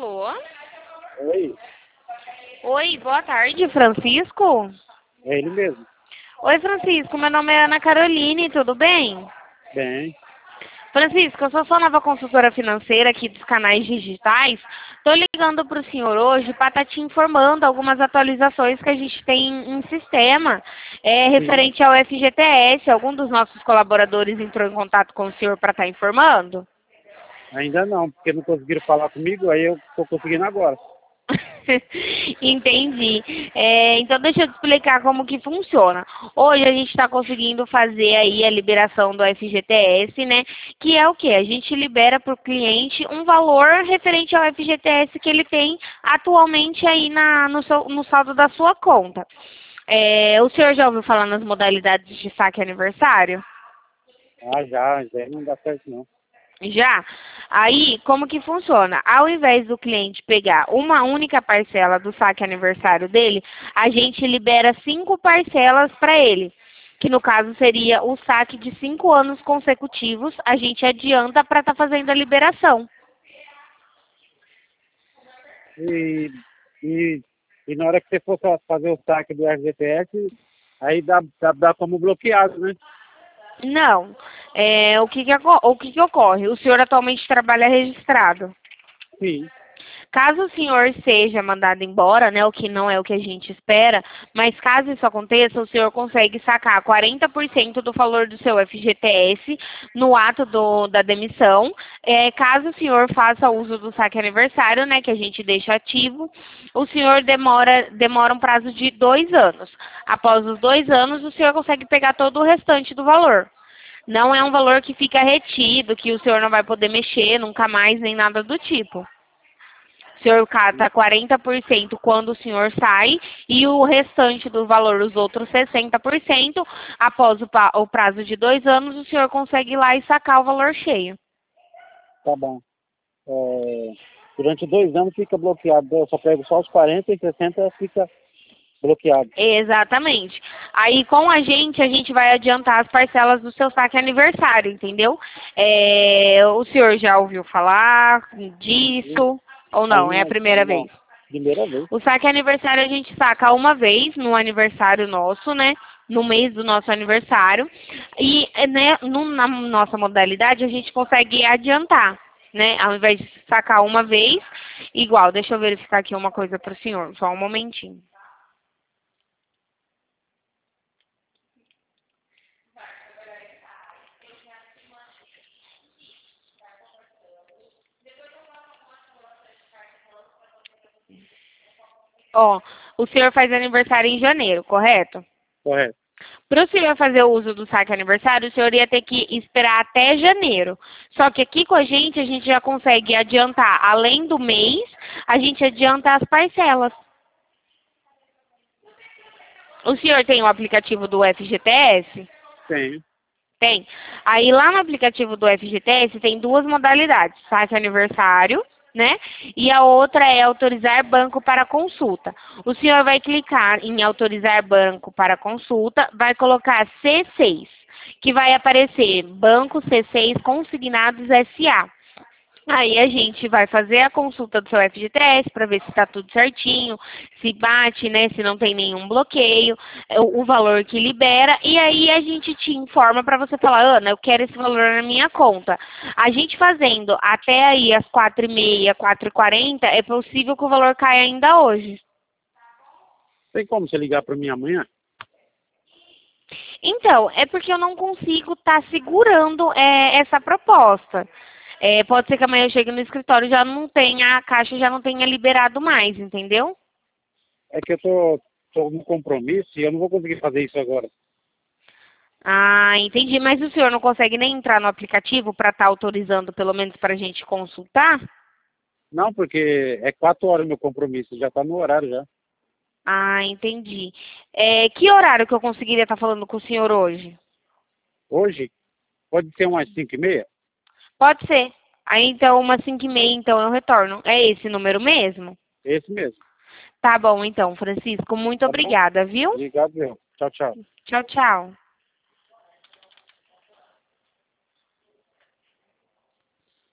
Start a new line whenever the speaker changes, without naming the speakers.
Alô?
Oi,
Oi, boa tarde, Francisco?
é ele mesmo.
Oi, Francisco, meu nome é Ana Caroline, tudo bem?
Bem,
Francisco, eu sou sua nova consultora financeira aqui dos canais digitais. Estou ligando para o senhor hoje para estar te informando algumas atualizações que a gente tem em sistema
sim.
referente ao FGTS. Algum dos nossos colaboradores entrou em contato com o senhor para estar informando?
Ainda não, porque não conseguiram falar comigo, aí eu estou conseguindo agora.
Entendi. Então deixa eu te explicar como que funciona. Hoje a gente está conseguindo fazer aí a liberação do FGTS, né? Que é o quê? A gente libera para o cliente um valor referente ao FGTS que ele tem atualmente aí no saldo da sua conta. O senhor já ouviu falar nas modalidades de saque aniversário?
Ah, já não dá certo não.
Já? Aí, como que funciona? Ao invés do cliente pegar uma única parcela do saque aniversário dele, a gente libera 5 parcelas para ele, que no caso seria o saque de 5 anos consecutivos, a gente adianta para estar fazendo a liberação.
E, e, e na hora que você for fazer o saque do FGTS, aí dá como bloqueado, né?
Não. O que que ocorre? O senhor atualmente trabalha registrado.
Sim,
Caso o senhor seja mandado embora, né, o que não é o que a gente espera, mas caso isso aconteça, o senhor consegue sacar 40% do valor do seu FGTS no ato da demissão. Caso o senhor faça uso do saque aniversário, né, que a gente deixa ativo, o senhor demora um prazo de 2 anos. Após os 2 anos, o senhor consegue pegar todo o restante do valor. Não é um valor que fica retido, que o senhor não vai poder mexer nunca mais, nem nada do tipo. O senhor cata 40% quando o senhor sai e o restante do valor, os outros 60%, após o prazo de 2 anos, o senhor consegue ir lá e sacar o valor cheio.
tá bom. Durante 2 anos fica bloqueado. Eu só pego só os 40 e 60 fica bloqueado.
Exatamente. Aí com a gente vai adiantar as parcelas do seu saque aniversário, entendeu? O senhor já ouviu falar disso ou não? É a
Ainda
primeira
não.
vez?
Primeira vez.
O saque aniversário a gente saca uma vez no aniversário nosso, né? No mês do nosso aniversário. E né, na nossa modalidade a gente consegue adiantar, né? Ao invés de sacar uma vez, igual, deixa eu verificar aqui uma coisa para o senhor, só um momentinho. Ó, o senhor faz aniversário em janeiro, correto?
Correto.
Para o senhor fazer o uso do saque aniversário, o senhor ia ter que esperar até janeiro. Só que aqui com a gente já consegue adiantar, além do mês, a gente adianta as parcelas. O senhor tem o aplicativo do FGTS?
Tenho.
Tem. Aí lá no aplicativo do FGTS tem duas modalidades, saque aniversário, né? E a outra é autorizar banco para consulta. O senhor vai clicar em autorizar banco para consulta, vai colocar C6, que vai aparecer Banco C6 Consignados SA. Aí a gente vai fazer a consulta do seu FGTS para ver se está tudo certinho, se bate, né, se não tem nenhum bloqueio, o valor que libera, e aí a gente te informa para você falar, Ana, eu quero esse valor na minha conta. A gente fazendo até aí às 4h30, 4h40, é possível que o valor caia ainda hoje.
Tem como você ligar para mim amanhã?
Então, é porque eu não consigo estar segurando essa proposta. Pode ser que amanhã eu chegue no escritório e já não tenha, a caixa já não tenha liberado mais, entendeu?
É que eu tô no compromisso e eu não vou conseguir fazer isso agora.
Ah, entendi. Mas o senhor não consegue nem entrar no aplicativo para estar autorizando, pelo menos para a gente consultar?
Não, porque é 4 horas meu compromisso, já está no horário já.
Ah, entendi. Que horário que eu conseguiria estar falando com o senhor hoje?
Hoje, pode ser umas 5h30?
Pode ser. Aí então, umas 5h30, então eu retorno. É esse número mesmo?
Esse mesmo.
Tá bom, então, Francisco. Muito
Tá bom?
obrigada, viu?
Obrigado, meu. Tchau, tchau.
Tchau, tchau.